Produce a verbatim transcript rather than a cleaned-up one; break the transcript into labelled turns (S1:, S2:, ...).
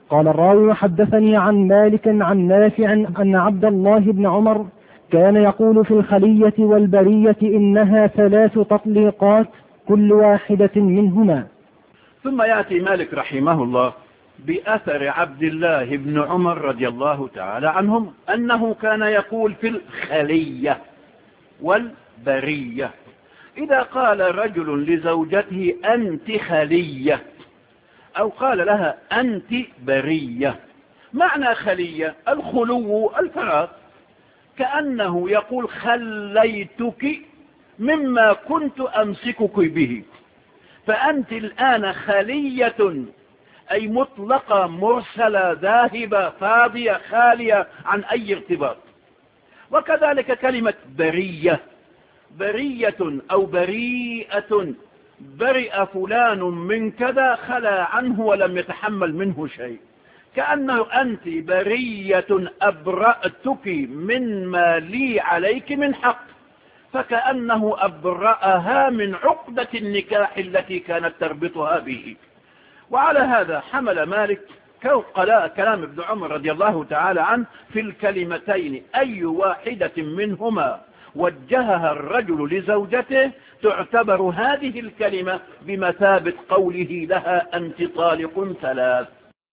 S1: قال الراوي: حدثني عن مالك عن نافع أن عبد الله بن عمر كان يقول في الخلية والبرية إنها ثلاث تطليقات كل واحدة منهما.
S2: ثم يأتي مالك رحمه الله بأثر عبد الله بن عمر رضي الله تعالى عنهم أنه كان يقول في الخلية والبرية إذا قال رجل لزوجته أنت خلية أو قال لها أنت برية. معنى خلية الخلو الفراغ، كأنه يقول خليتك مما كنت أمسكك به، فأنت الآن خلية أي مطلقة مرسلة ذاهبة فاضية خالية عن أي ارتباط. وكذلك كلمة برية، برية أو بريئة، برئ فلان من كذا خلى عنه ولم يتحمل منه شيء، كأنه أنت برية أبرأتك مما لي عليك من حق، فكأنه أبرأها من عقدة النكاح التي كانت تربطها به. وعلى هذا حمل مالك كلام ابن عمر رضي الله تعالى عنه في الكلمتين أي واحدة منهما وجهها الرجل لزوجته تعتبر هذه الكلمة بمثابة قوله لها أنت طالق ثلاث.